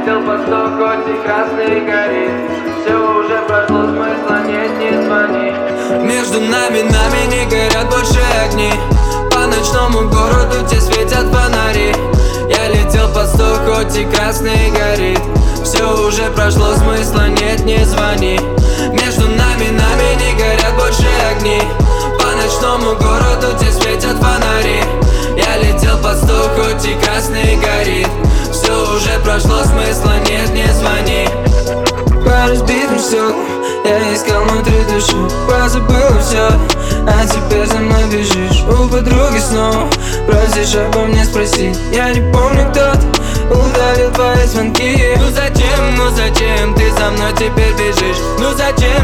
летел по стоку, хоть и красный горит. Все уже прошло, смысла нет, не звони. Между нами не горят больше огни. По ночному городу те светят фонари. Я летел по стоку, хоть и красный горит. Все уже прошло, смысла нет, не звони. Между нами не горят больше огни. По ночному городу те светят фонари. Я летел по стоку, хоть и красный горит. Все уже прошло, смысла нет, не звони. По разбитым стеклам я искал внутри души, позабыл все, а теперь за мной бежишь. У подруги снова просишь обо мне спросить. Я не помню, кто ты, удалил твои звонки. Ну зачем ты за мной теперь бежишь? Ну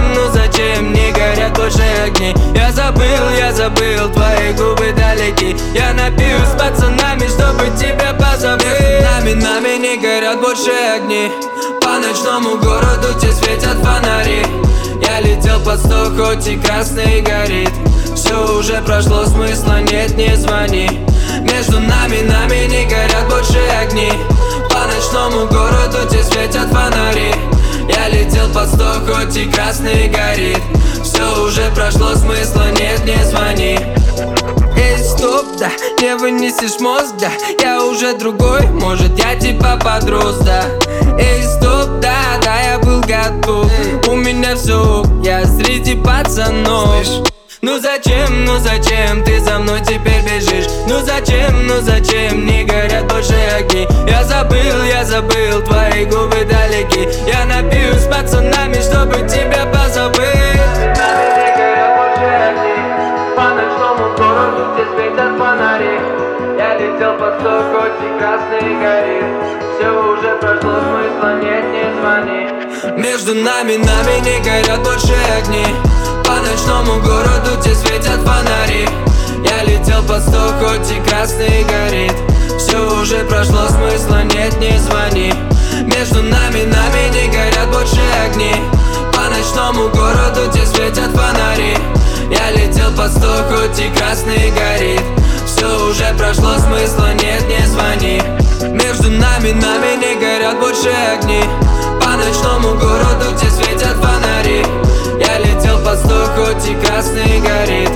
зачем не горят больше огни? Я забыл, твои губы далеки. Я напьюсь с пацанами, чтобы тебя позабыть. Нами не горят больше огни. По ночному городу те светят фонари. Я летел под стол, хоть и красный горит. Все уже прошло, смысла нет, не звони. Между нами не горят больше огни. По ночному городу те светят фонари. Я летел под стол, хоть и красный горит. Все уже прошло, смысла нет, не звони. Эй, стоп, да, не вынесешь мозг, да. Я уже другой, может я типа подрос, да. Эй, стоп, да, я был готов. У меня все, я среди пацанов. Ну зачем ты за мной теперь бежишь? Ну зачем не горят больше огни? Я забыл, твои губы далеки. Я напьюсь с пацанами, чтобы тебя позабыть. Не горят больше огни. По ночному городу те светят фонари. Я летел по стоку, хоть и красный горит. Все уже прошло, смысла нет, не звони. Между нами не горят больше огни. По ночному городу те светят фонари. Я летел под стол, хоть и красный горит. Все уже прошло, смысла нет, не звони. Между нами не горят больше огни. По ночному городу те светят фонари. Я летел под стол, хоть и красный горит. Все уже прошло, смысла нет, не звони. Между нами не горят больше огни. По ночному городу те светят фонари. Я летел под стол, хоть и красный горит.